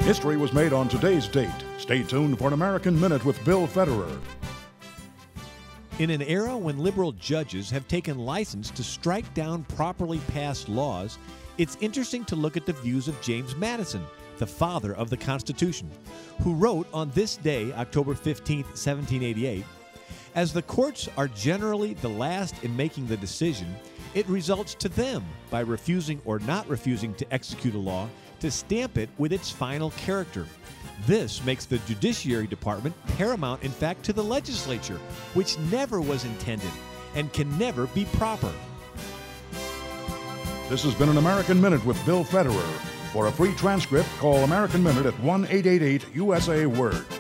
History was made on today's date. Stay tuned for an American Minute with Bill Federer. In an era when liberal judges have taken license to strike down properly passed laws, it's interesting to look at the views of James Madison, the father of the Constitution, who wrote on this day, October 15, 1788, "As the courts are generally the last in making the decision, it results to them, by refusing or not refusing to execute a law, to stamp it with its final character. This makes the Judiciary Department paramount, in fact, to the legislature, which never was intended and can never be proper." This has been an American Minute with Bill Federer. For a free transcript, call American Minute at 1-888-USA-WORD.